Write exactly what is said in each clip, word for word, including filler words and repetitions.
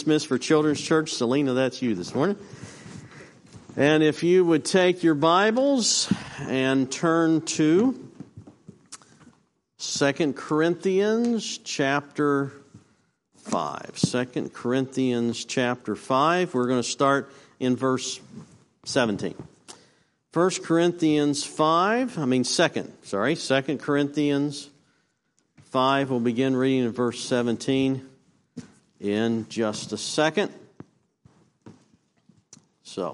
Dismissed for Children's Church. Selena, that's you this morning. And if you would take your Bibles and turn to Second Corinthians chapter five. Second Corinthians chapter five. We're going to start in verse seventeen. First Corinthians five, I mean second, sorry, Second Corinthians five. We'll begin reading in verse seventeen. In just a second. So,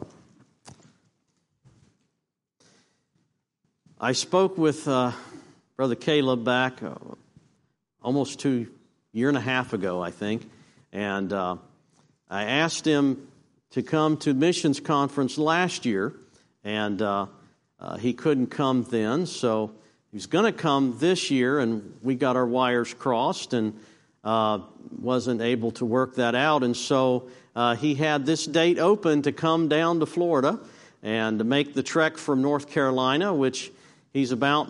I spoke with uh, Brother Caleb back uh, almost two year and a half ago, I think, and uh, I asked him to come to missions conference last year, and uh, uh, he couldn't come then, so he was going to come this year, and we got our wires crossed, and Uh, wasn't able to work that out, and so uh, he had this date open to come down to Florida and to make the trek from North Carolina, which he's about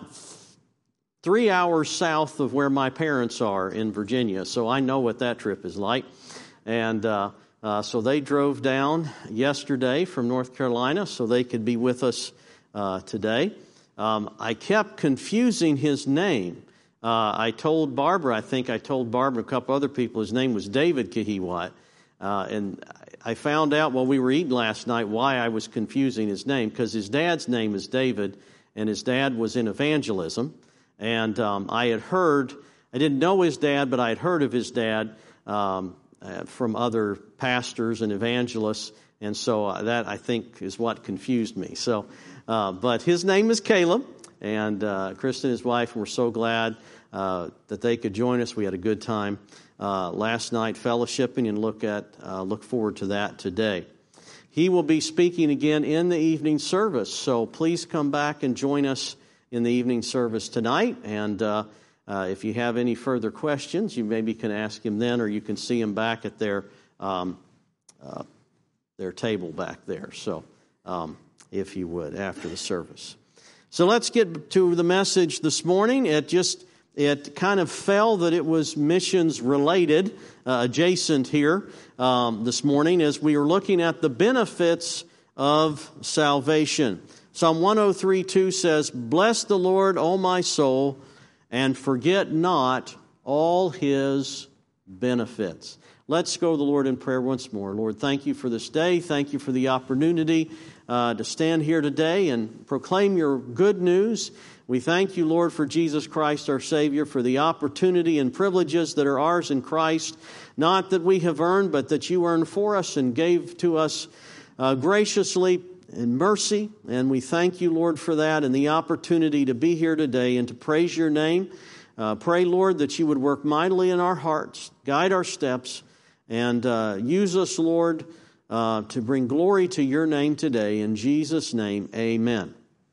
three hours south of where my parents are in Virginia, so I know what that trip is like. And uh, uh, so they drove down yesterday from North Carolina so they could be with us uh, today. Um, I kept confusing his name. Uh, I told Barbara, I think I told Barbara and a couple other people, his name was David Kahiwat. Uh, and I found out while we were eating last night why I was confusing his name, because his dad's name is David, and his dad was in evangelism. And um, I had heard, I didn't know his dad, but I had heard of his dad um, uh, from other pastors and evangelists. And so that, I think, is what confused me. So, uh, but his name is Caleb. And uh, Kristen and his wife were so glad uh, that they could join us. We had a good time uh, last night fellowshipping, and look at uh, look forward to that today. He will be speaking again in the evening service, so please come back and join us in the evening service tonight. And uh, uh, if you have any further questions, you maybe can ask him then, or you can see him back at their um, uh, their table back there. So, um, if you would, after the service. So let's get to the message this morning. It just, it kind of fell that it was missions related, uh, adjacent here um, this morning as we were looking at the benefits of salvation. Psalm one oh three two says, "Bless the Lord, O my soul, and forget not all His benefits." Let's go to the Lord in prayer once more. Lord, thank you for this day. Thank you for the opportunity uh, to stand here today and proclaim your good news. We thank you, Lord, for Jesus Christ, our Savior, for the opportunity and privileges that are ours in Christ, not that we have earned, but that you earned for us and gave to us uh, graciously in mercy. And we thank you, Lord, for that and the opportunity to be here today and to praise your name. Uh, pray, Lord, that you would work mightily in our hearts, guide our steps, and uh, use us, Lord, uh, to bring glory to your name today. In Jesus' name, amen.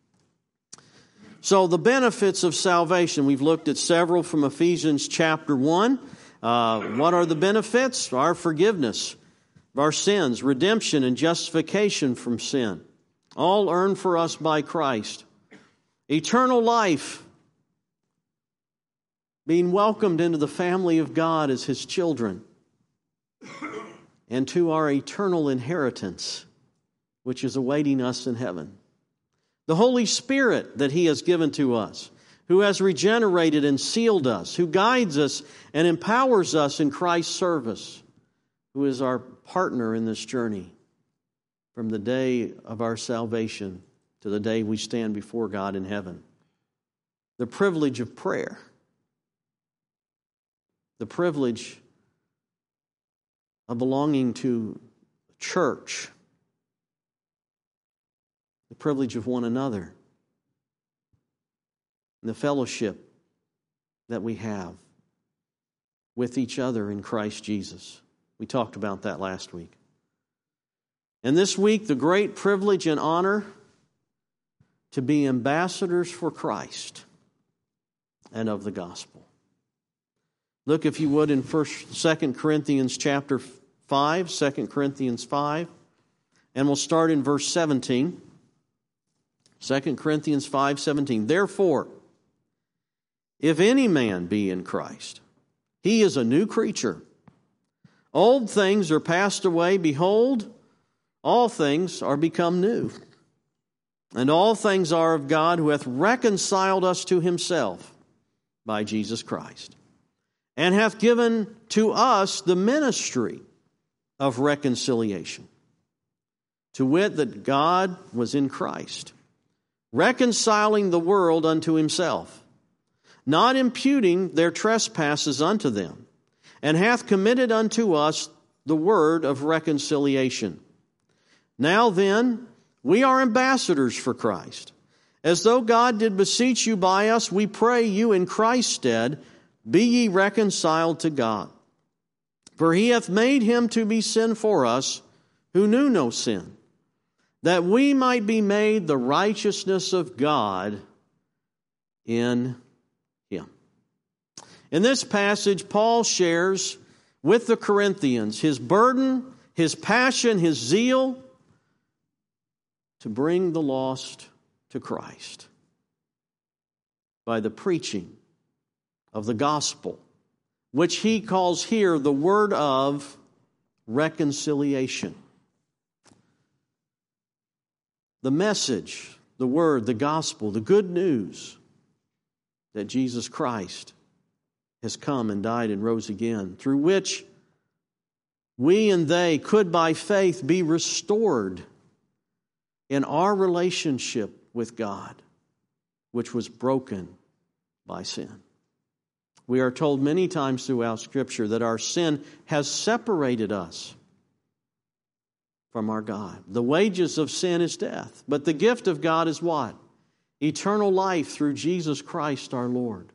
So the benefits of salvation, we've looked at several from Ephesians chapter one. Uh, what are the benefits? Our forgiveness of our sins, redemption and justification from sin, all earned for us by Christ. Eternal life, being welcomed into the family of God as His children, and to our eternal inheritance, which is awaiting us in heaven. The Holy Spirit that He has given to us, who has regenerated and sealed us, who guides us and empowers us in Christ's service, who is our partner in this journey from the day of our salvation to the day we stand before God in heaven. The privilege of prayer. The privilege of belonging to a church, the privilege of one another, and the fellowship that we have with each other in Christ Jesus. We talked about that last week. And this week, the great privilege and honor to be ambassadors for Christ and of the gospel. Look, if you would, in First, Second Corinthians chapter five, Second Corinthians five, and we'll start in verse seventeen. Second Corinthians five seventeen. Therefore, if any man be in Christ, he is a new creature. Old things are passed away. Behold, all things are become new. And all things are of God, who hath reconciled us to himself by Jesus Christ, and hath given to us the ministry of reconciliation, to wit, that God was in Christ, reconciling the world unto himself, not imputing their trespasses unto them, and hath committed unto us the word of reconciliation. Now then, we are ambassadors for Christ. As though God did beseech you by us, we pray you in Christ's stead, be ye reconciled to God. For he hath made him to be sin for us, who knew no sin, that we might be made the righteousness of God in him. In this passage, Paul shares with the Corinthians his burden, his passion, his zeal to bring the lost to Christ by the preaching of the gospel, which he calls here the word of reconciliation. The message, the word, the gospel, the good news that Jesus Christ has come and died and rose again, through which we and they could by faith be restored in our relationship with God, which was broken by sin. We are told many times throughout Scripture that our sin has separated us from our God. The wages of sin is death, but the gift of God is what? Eternal life through Jesus Christ our Lord.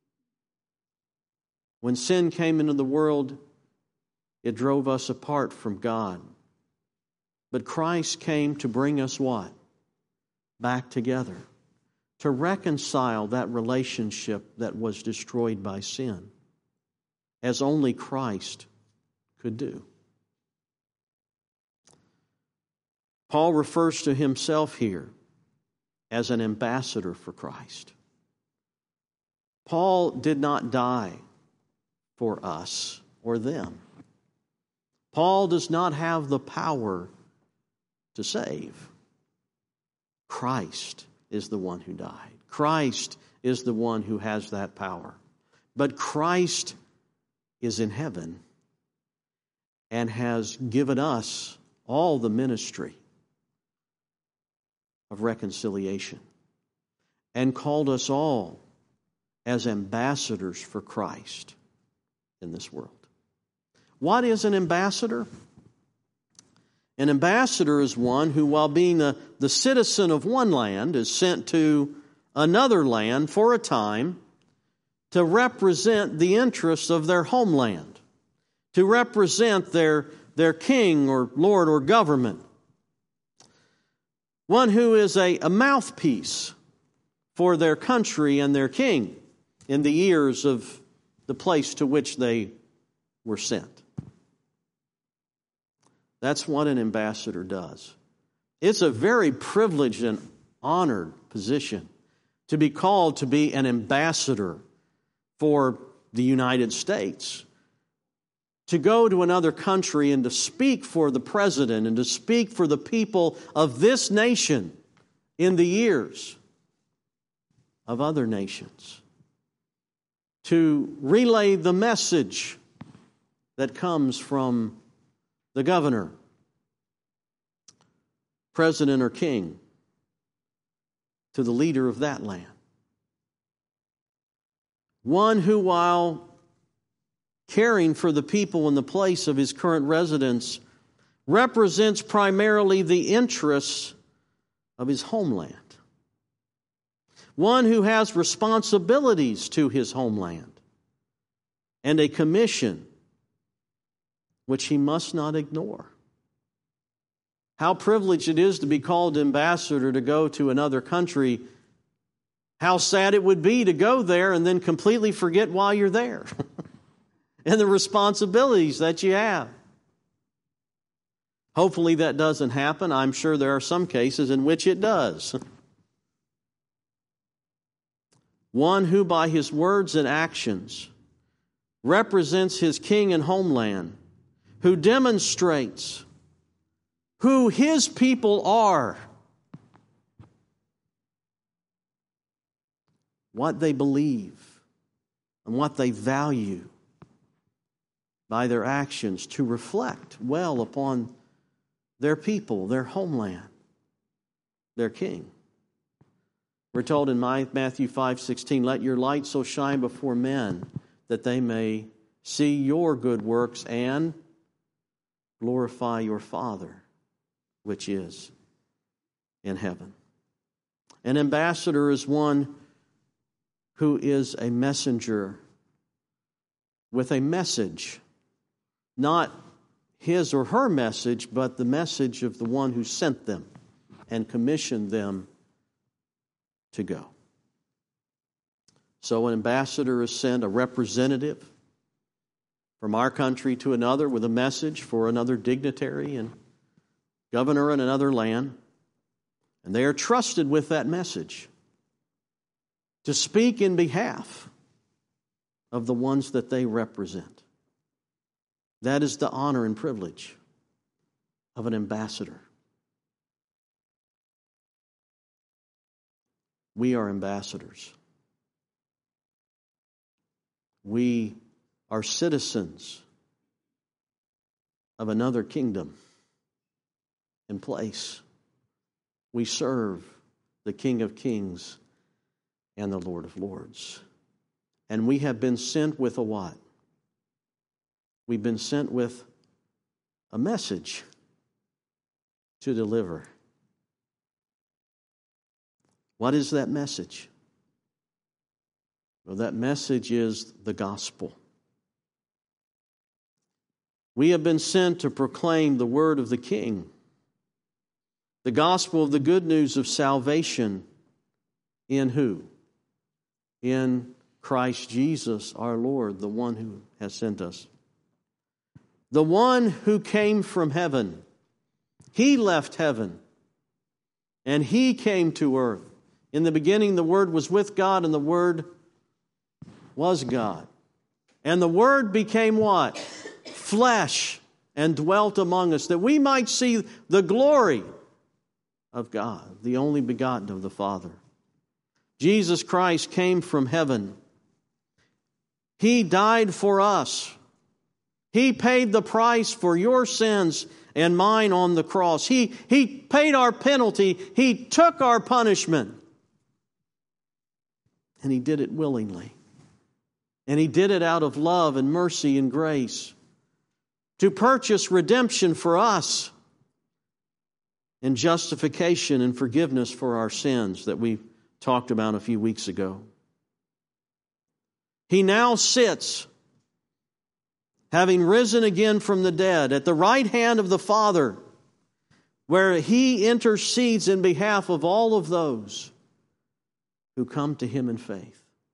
When sin came into the world, it drove us apart from God. But Christ came to bring us what? Back together. To reconcile that relationship that was destroyed by sin, as only Christ could do. Paul refers to himself here as an ambassador for Christ. Paul did not die for us or them. Paul does not have the power to save. Christ is the one who died. Christ is the one who has that power. But Christ is in heaven and has given us all the ministry of reconciliation and called us all as ambassadors for Christ in this world. What is an ambassador? An ambassador is one who, while being the, the citizen of one land, is sent to another land for a time to represent the interests of their homeland, to represent their, their king or lord or government. One who is a, a mouthpiece for their country and their king in the ears of the place to which they were sent. That's what an ambassador does. It's a very privileged and honored position to be called to be an ambassador for the United States. To go to another country and to speak for the president and to speak for the people of this nation in the ears of other nations. To relay the message that comes from the governor, president, or king to the leader of that land. One who, while caring for the people in the place of his current residence, represents primarily the interests of his homeland. One who has responsibilities to his homeland and a commission which he must not ignore. How privileged it is to be called ambassador to go to another country. How sad it would be to go there and then completely forget why you're there and the responsibilities that you have. Hopefully that doesn't happen. I'm sure there are some cases in which it does. One who by his words and actions represents his king and homeland, who demonstrates who His people are, what they believe, and what they value by their actions to reflect well upon their people, their homeland, their King. We're told in Matthew five sixteen, let your light so shine before men that they may see your good works and glorify your Father, which is in heaven. An ambassador is one who is a messenger with a message, not his or her message, but the message of the one who sent them and commissioned them to go. So an ambassador is sent, a representative from our country to another with a message for another dignitary and governor in another land. And they are trusted with that message to speak in behalf of the ones that they represent. That is the honor and privilege of an ambassador. We are ambassadors. We are citizens of another kingdom and place. We serve the King of Kings and the Lord of Lords. And we have been sent with a what? We've been sent with a message to deliver. What is that message? Well, that message is the gospel. We have been sent to proclaim the word of the King, the gospel of the good news of salvation in who? In Christ Jesus our Lord, the one who has sent us. The one who came from heaven. He left heaven and He came to earth. In the beginning, the Word was with God, and the Word was God. And the Word became what? Flesh, and dwelt among us, that we might see the glory of God, the only begotten of the Father. Jesus Christ came from heaven. He died for us. He paid the price for your sins and mine on the cross. He, he paid our penalty. He took our punishment. And He did it willingly. And He did it out of love and mercy and grace to purchase redemption for us and justification and forgiveness for our sins that we talked about a few weeks ago. He now sits, having risen again from the dead, at the right hand of the Father, where He intercedes in behalf of all of those who come to Him in faith.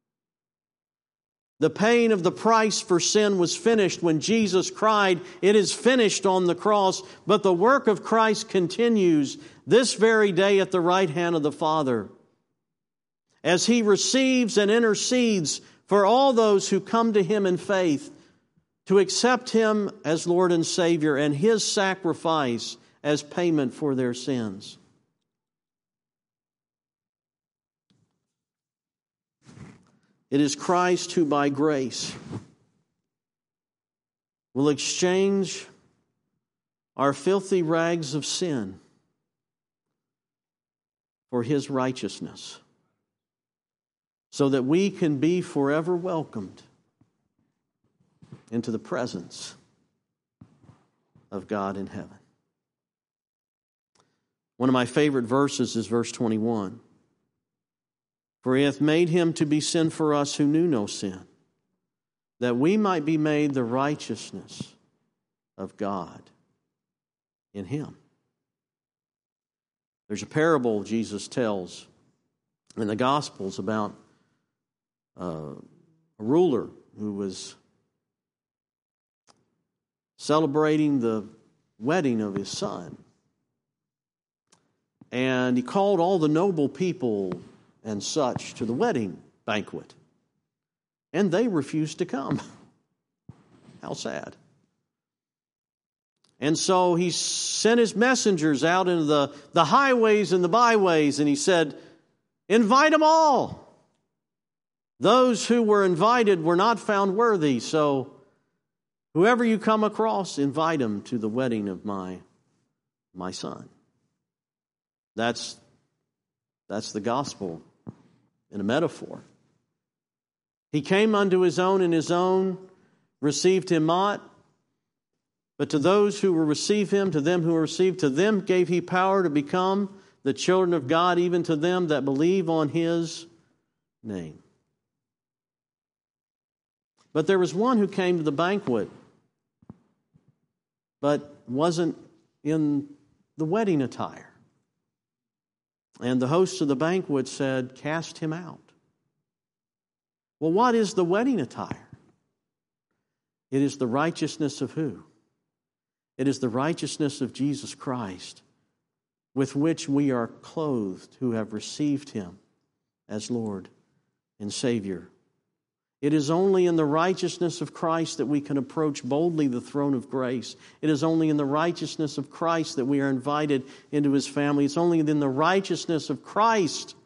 The pain of the price for sin was finished when Jesus cried, "It is finished," on the cross. But the work of Christ continues this very day at the right hand of the Father, as He receives and intercedes for all those who come to Him in faith, to accept Him as Lord and Savior and His sacrifice as payment for their sins. It is Christ who by grace will exchange our filthy rags of sin for His righteousness, so that we can be forever welcomed into the presence of God in heaven. One of my favorite verses is verse twenty-one. For He hath made Him to be sin for us who knew no sin, that we might be made the righteousness of God in Him. There's a parable Jesus tells in the Gospels about uh, a ruler who was celebrating the wedding of his son. And he called all the noble people and such to the wedding banquet. And they refused to come. How sad. And so he sent his messengers out into the, the highways and the byways, and he said, invite them all. Those who were invited were not found worthy, so whoever you come across, invite them to the wedding of my, my son. That's, that's the gospel in a metaphor. He came unto his own, and his own received him not. But to those who will receive him, to them who will receive, to them gave he power to become the children of God, even to them that believe on his name. But there was one who came to the banquet, but wasn't in the wedding attire. And the host of the banquet said, cast him out. Well, what is the wedding attire? It is the righteousness of who? It is the righteousness of Jesus Christ, with which we are clothed who have received him as Lord and Savior. It is only in the righteousness of Christ that we can approach boldly the throne of grace. It is only in the righteousness of Christ that we are invited into his family. It's only in the righteousness of Christ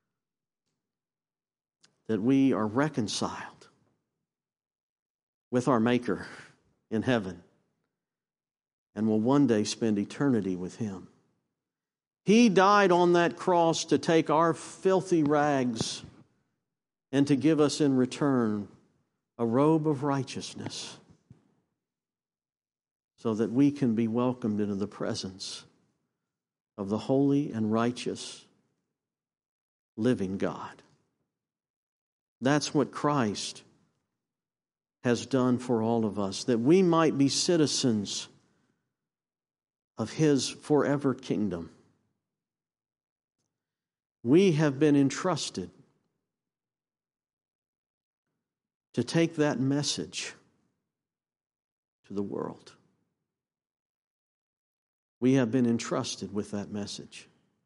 that we are reconciled with our Maker in heaven and will one day spend eternity with him. He died on that cross to take our filthy rags and to give us in return a robe of righteousness so that we can be welcomed into the presence of the holy and righteous living God. That's what Christ has done for all of us, that we might be citizens of his forever kingdom. We have been entrusted to take that message to the world. We have been entrusted with that message.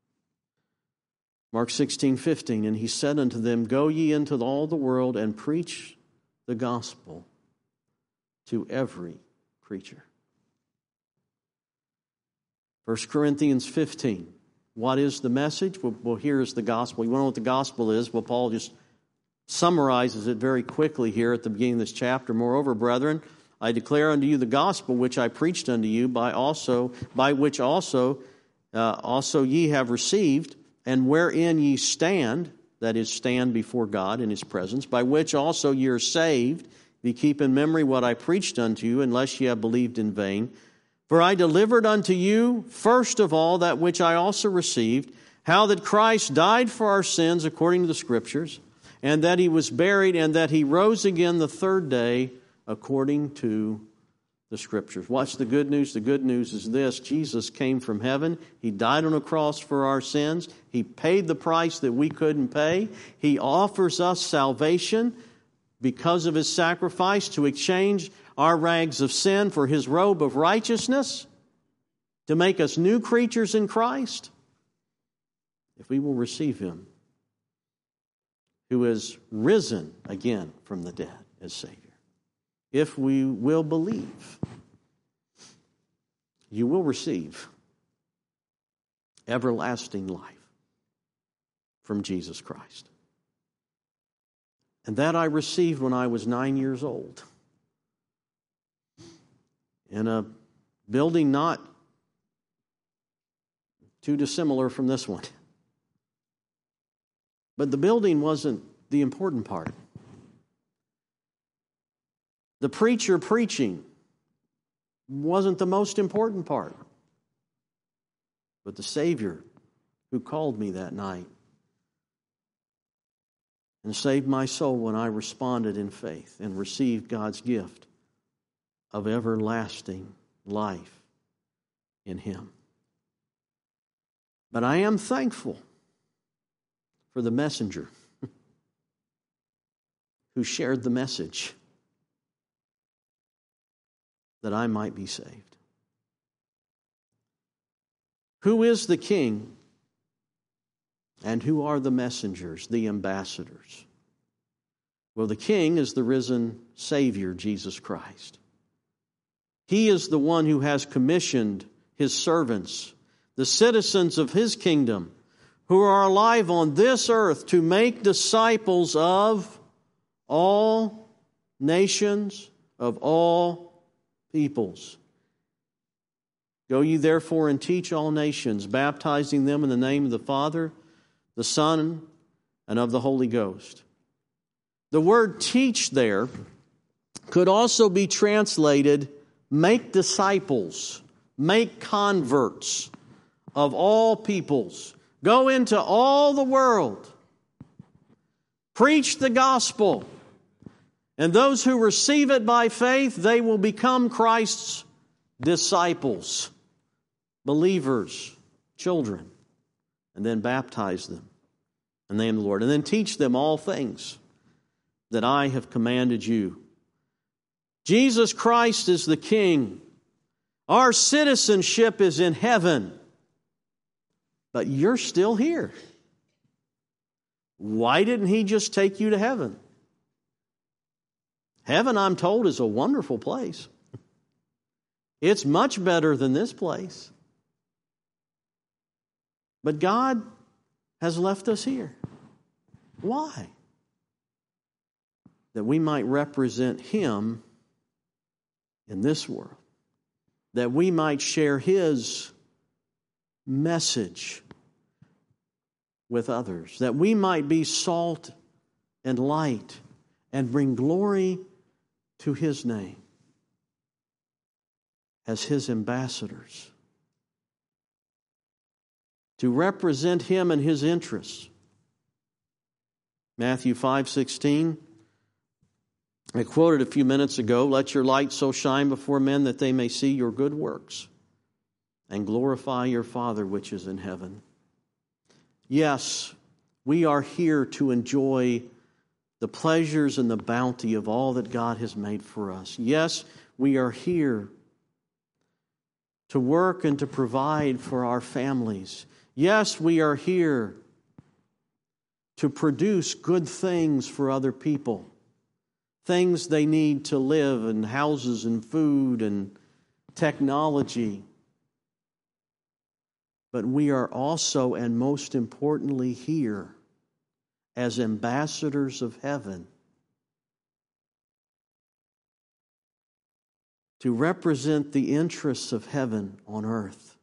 Mark sixteen fifteen, and he said unto them, go ye into all the world and preach the gospel to every creature. First Corinthians fifteen, what is the message? Well, well, here is the gospel. You want to know what the gospel is? Well, Paul just summarizes it very quickly here at the beginning of this chapter. Moreover, brethren, I declare unto you the gospel which I preached unto you, by also by which also uh, also ye have received, and wherein ye stand, that is, stand before God in his presence, by which also ye are saved, if ye keep in memory what I preached unto you, unless ye have believed in vain. For I delivered unto you first of all that which I also received, how that Christ died for our sins according to the Scriptures, and that he was buried, and that he rose again the third day according to the Scriptures. What's the good news? The good news is this: Jesus came from heaven. He died on a cross for our sins. He paid the price that we couldn't pay. He offers us salvation because of his sacrifice to exchange our rags of sin for his robe of righteousness, to make us new creatures in Christ, if we will receive him, who is risen again from the dead as Savior. If we will believe, you will receive everlasting life from Jesus Christ. And that I received when I was nine years old, in a building not too dissimilar from this one. But the building wasn't the important part. The preacher preaching wasn't the most important part. But the Savior who called me that night and saved my soul when I responded in faith and received God's gift of everlasting life in him. But I am thankful for the messenger who shared the message that I might be saved. Who is the king and who are the messengers, the ambassadors? Well, the king is the risen Savior, Jesus Christ. He is the one who has commissioned His servants, the citizens of His kingdom, who are alive on this earth, to make disciples of all nations, of all peoples. Go ye therefore and teach all nations, baptizing them in the name of the Father, the Son, and of the Holy Ghost. The word teach there could also be translated make disciples, make converts of all peoples. Go into all the world, preach the gospel, and those who receive it by faith, they will become Christ's disciples, believers, children, and then baptize them in the name of the Lord, and then teach them all things that I have commanded you. Jesus Christ is the King. Our citizenship is in heaven, but you're still here. Why didn't He just take you to heaven? Heaven, I'm told, is a wonderful place. It's much better than this place. But God has left us here. Why? That we might represent Him in this world. That we might share His message with others. That we might be salt and light and bring glory to His name as His ambassadors. To represent Him and His interests. Matthew five sixteen. I quoted a few minutes ago, let your light so shine before men that they may see your good works and glorify your Father which is in heaven. Yes, we are here to enjoy the pleasures and the bounty of all that God has made for us. Yes, we are here to work and to provide for our families. Yes, we are here to produce good things for other people. Things they need to live, and houses and food and technology. But we are also, and most importantly, here as ambassadors of heaven to represent the interests of heaven on earth.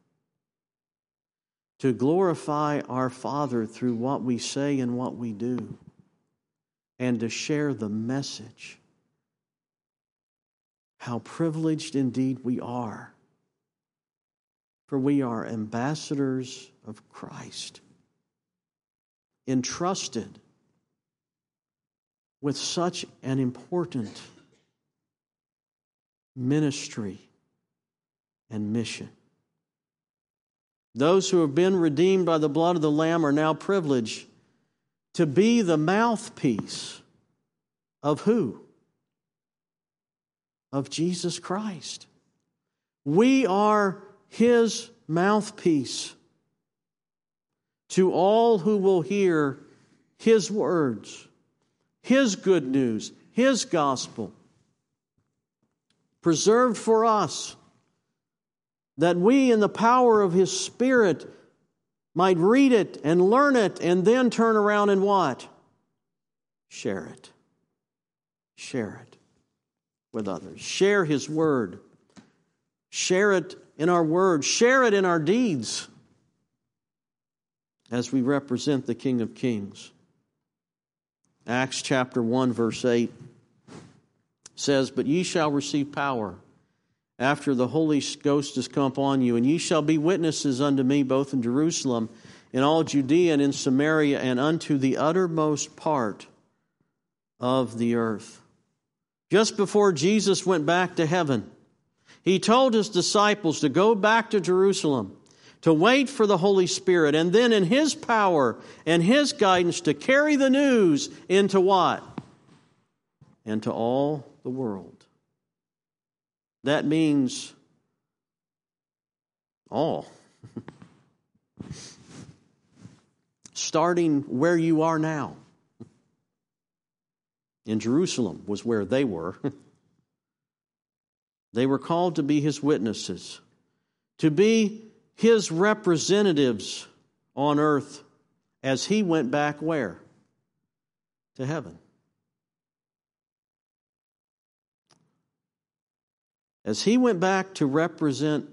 To glorify our Father through what we say and what we do. And to share the message. How privileged indeed we are. For we are ambassadors of Christ. Entrusted with such an important ministry and mission. Those who have been redeemed by the blood of the Lamb are now privileged to be the mouthpiece of who? Of Jesus Christ. We are His mouthpiece to all who will hear His words, His good news, His gospel, preserved for us, that we in the power of His Spirit might read it and learn it and then turn around and what? Share it. Share it with others. Share His Word. Share it in our words. Share it in our deeds as we represent the King of Kings. Acts chapter one verse eight says, but ye shall receive power after the Holy Ghost is come upon you, and ye shall be witnesses unto me both in Jerusalem, in all Judea and in Samaria, and unto the uttermost part of the earth. Just before Jesus went back to heaven, He told His disciples to go back to Jerusalem, to wait for the Holy Spirit, and then in His power and His guidance to carry the news into what? Into all the world. That means all. Starting where you are now. In Jerusalem was where they were. They were called to be His witnesses, to be His representatives on earth as He went back where? To heaven. As He went back to represent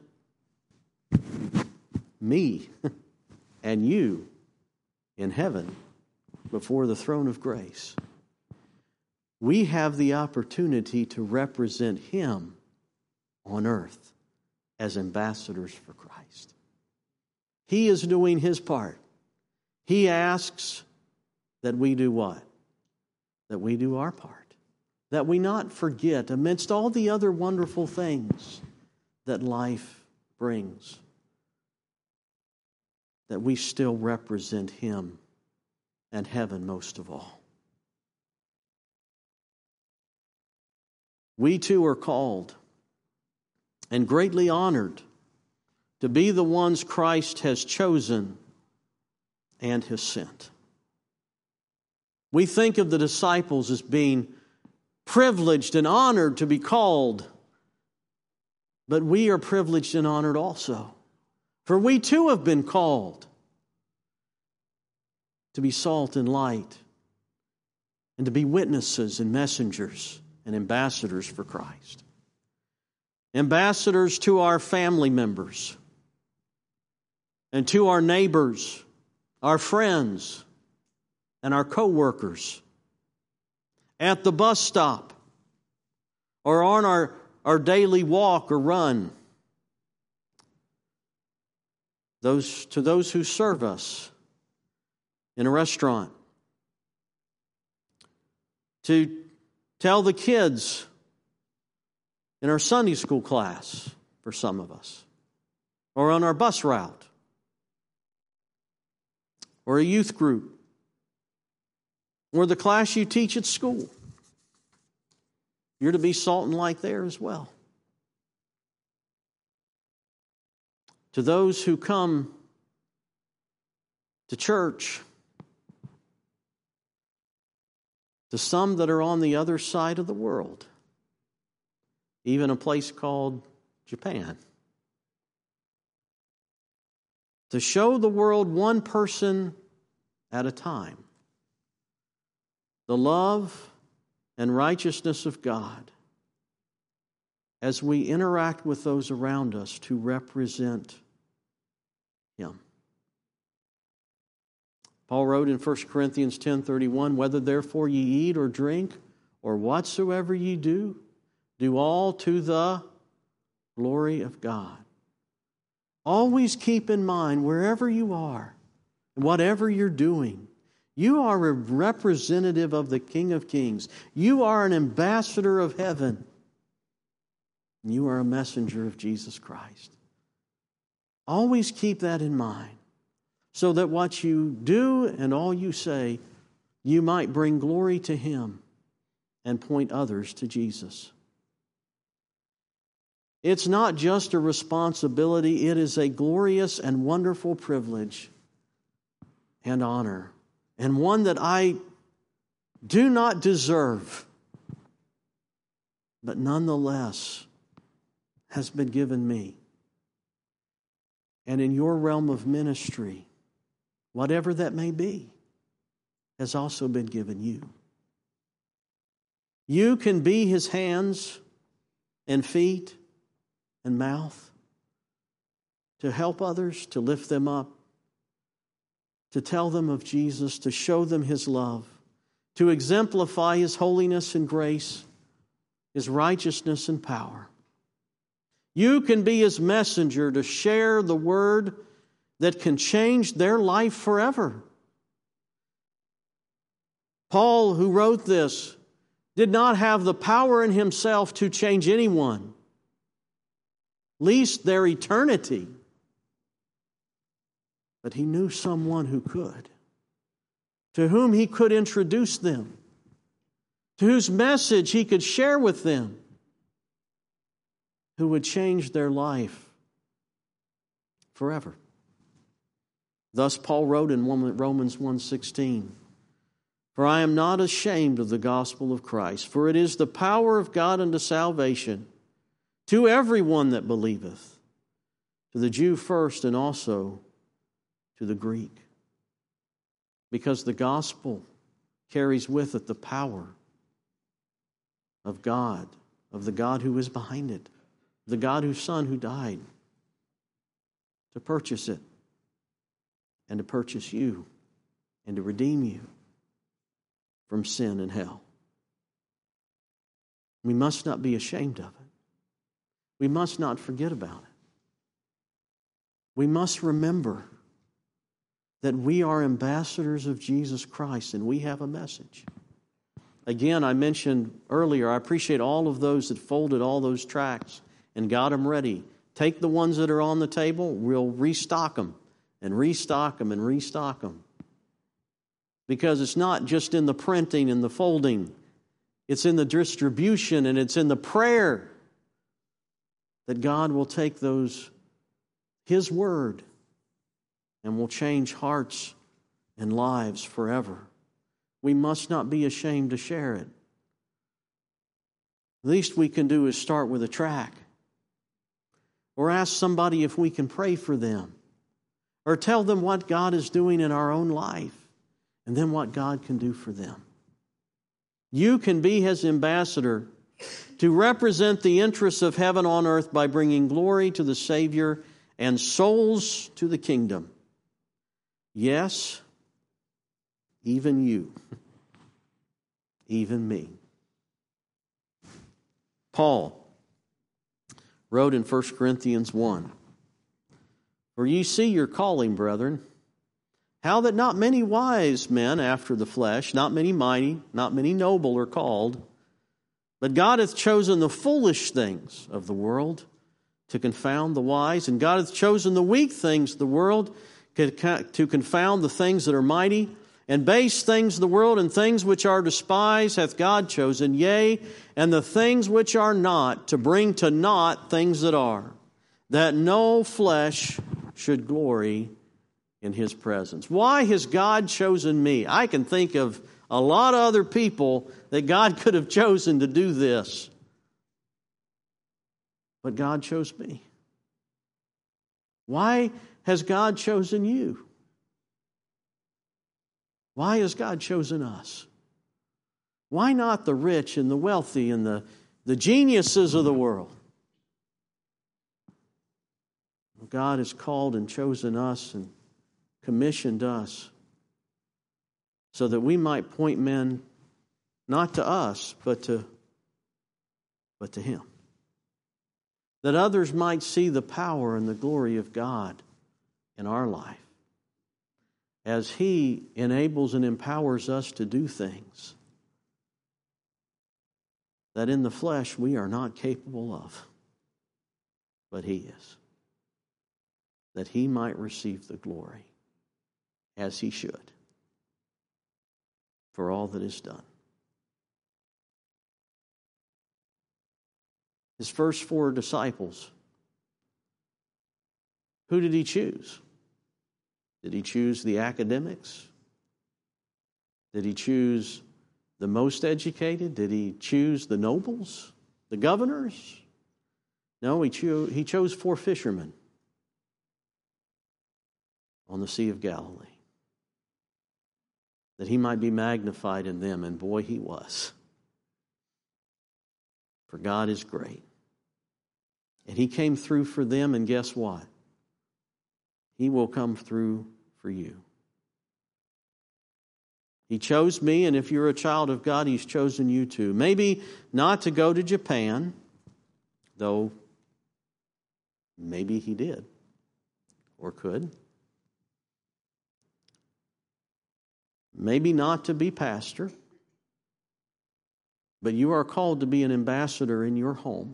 me and you in heaven before the throne of grace, we have the opportunity to represent Him on earth as ambassadors for Christ. He is doing His part. He asks that we do what? That we do our part. That we not forget, amidst all the other wonderful things that life brings, that we still represent Him and heaven most of all. We too are called and greatly honored to be the ones Christ has chosen and has sent. We think of the disciples as being privileged and honored to be called, but we are privileged and honored also. For we too have been called to be salt and light and to be witnesses and messengers and ambassadors for Christ. Ambassadors to our family members and to our neighbors, our friends, and our co-workers, at the bus stop, or on our, our daily walk or run. Those to those who serve us in a restaurant. To tell the kids in our Sunday school class, for some of us, or on our bus route, or a youth group, or the class you teach at school. You're to be salt and light there as well. To those who come to church, to some that are on the other side of the world, even a place called Japan, to show the world one person at a time the love and righteousness of God as we interact with those around us to represent Him. Paul wrote in First Corinthians ten thirty-one, "Whether therefore ye eat or drink, or whatsoever ye do, do all to the glory of God." Always keep in mind, wherever you are, whatever you're doing, you are a representative of the King of Kings. You are an ambassador of heaven. You are a messenger of Jesus Christ. Always keep that in mind, so that what you do and all you say, you might bring glory to Him and point others to Jesus. It's not just a responsibility, it is a glorious and wonderful privilege and honor, and one that I do not deserve, but nonetheless has been given me. And in your realm of ministry, whatever that may be, has also been given you. You can be His hands and feet and mouth to help others, to lift them up, to tell them of Jesus, to show them His love, to exemplify His holiness and grace, His righteousness and power. You can be His messenger to share the word that can change their life forever. Paul, who wrote this, did not have the power in himself to change anyone, least their eternity. But he knew someone who could, to whom he could introduce them, to whose message he could share with them, who would change their life forever. Thus Paul wrote in Romans one sixteen, "For I am not ashamed of the gospel of Christ, for it is the power of God unto salvation to everyone that believeth, to the Jew first and also to the Greek. Because the gospel carries with it the power of God, of the God who is behind it, the God whose Son who died to purchase it and to purchase you and to redeem you from sin and hell. We must not be ashamed of it. We must not forget about it. We must remember that we are ambassadors of Jesus Christ and we have a message. Again, I mentioned earlier, I appreciate all of those that folded all those tracts and got them ready. Take the ones that are on the table, we'll restock them and restock them and restock them. Because it's not just in the printing and the folding, it's in the distribution and it's in the prayer that God will take those, His Word, and will change hearts and lives forever. We must not be ashamed to share it. The least we can do is start with a tract. Or ask somebody if we can pray for them. Or tell them what God is doing in our own life. And then what God can do for them. You can be His ambassador to represent the interests of heaven on earth by bringing glory to the Savior and souls to the kingdom. Yes, even you. Even me. Paul wrote in First Corinthians one, "For ye see your calling, brethren, how that not many wise men after the flesh, not many mighty, not many noble are called, but God hath chosen the foolish things of the world to confound the wise, and God hath chosen the weak things of the world to confound the things that are mighty, and base things of the world and things which are despised hath God chosen, yea, and the things which are not, to bring to naught things that are, that no flesh should glory in His presence." Why has God chosen me? I can think of a lot of other people that God could have chosen to do this. But God chose me. Why has God chosen you? Why has God chosen us? Why not the rich and the wealthy and the, the geniuses of the world? God has called and chosen us and commissioned us so that we might point men not to us, but to, but to Him. That others might see the power and the glory of God in our life as He enables and empowers us to do things that in the flesh we are not capable of, but He is. That He might receive the glory as He should for all that is done. His first four disciples, who did He choose? Did He choose the academics? Did He choose the most educated? Did He choose the nobles, the governors? No, He, cho- he chose four fishermen on the Sea of Galilee, that He might be magnified in them, and boy, He was. For God is great. And He came through for them, and guess what? He will come through for you. He chose me, and if you're a child of God, He's chosen you too. Maybe not to go to Japan, though maybe He did or could. Maybe not to be pastor, but you are called to be an ambassador in your home,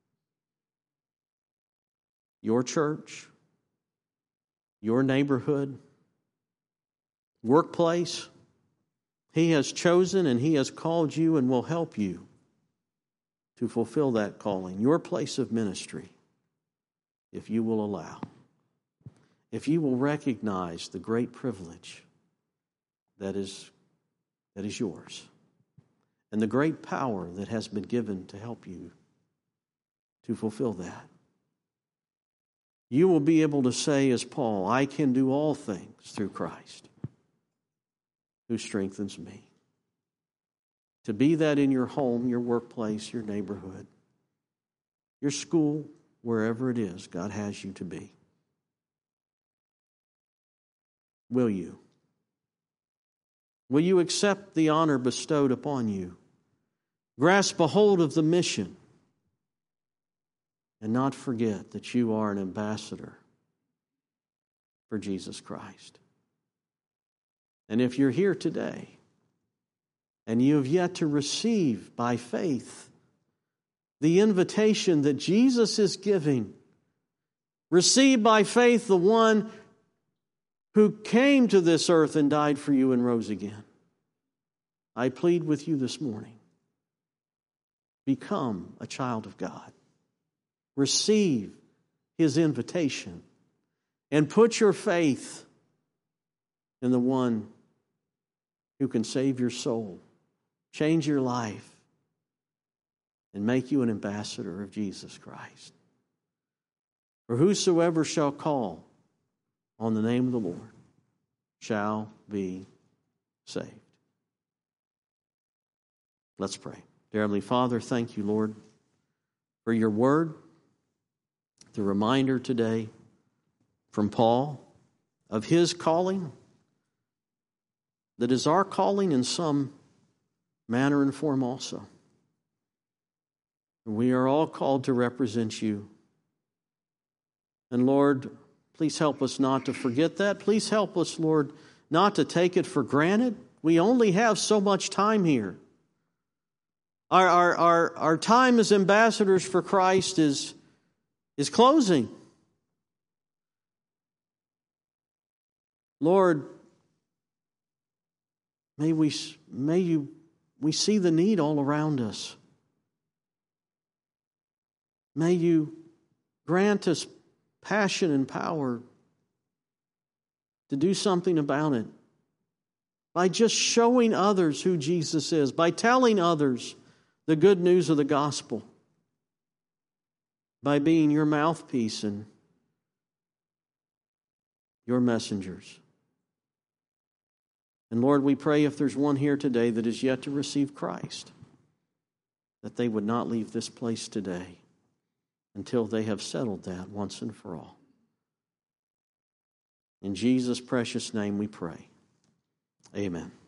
your church, your neighborhood, workplace. He has chosen and He has called you and will help you to fulfill that calling, your place of ministry, if you will allow. If you will recognize the great privilege that is, that is yours, and the great power that has been given to help you to fulfill that. You will be able to say as Paul, I can do all things through Christ who strengthens me. To be that in your home, your workplace, your neighborhood, your school, wherever it is God has you to be. Will you? Will you accept the honor bestowed upon you? Grasp a hold of the mission and not forget that you are an ambassador for Jesus Christ. And if you're here today and you have yet to receive by faith the invitation that Jesus is giving, receive by faith the one who came to this earth and died for you and rose again. I plead with you this morning. Become a child of God. Receive His invitation and put your faith in the one who can save your soul, change your life, and make you an ambassador of Jesus Christ. For whosoever shall call on the name of the Lord shall be saved. Let's pray. Dear Heavenly Father, thank you, Lord, for your word, the reminder today from Paul of his calling that is our calling in some manner and form also. We are all called to represent you. And Lord, please help us not to forget that. Please help us, Lord, not to take it for granted. We only have so much time here. Our, our, our, our time as ambassadors for Christ is, is closing. Lord, may we, may you, we see the need all around us. May you grant us passion and power to do something about it by just showing others who Jesus is, by telling others the good news of the gospel, by being your mouthpiece and your messengers. And Lord, we pray if there's one here today that is yet to receive Christ, that they would not leave this place today until they have settled that once and for all. In Jesus' precious name we pray. Amen.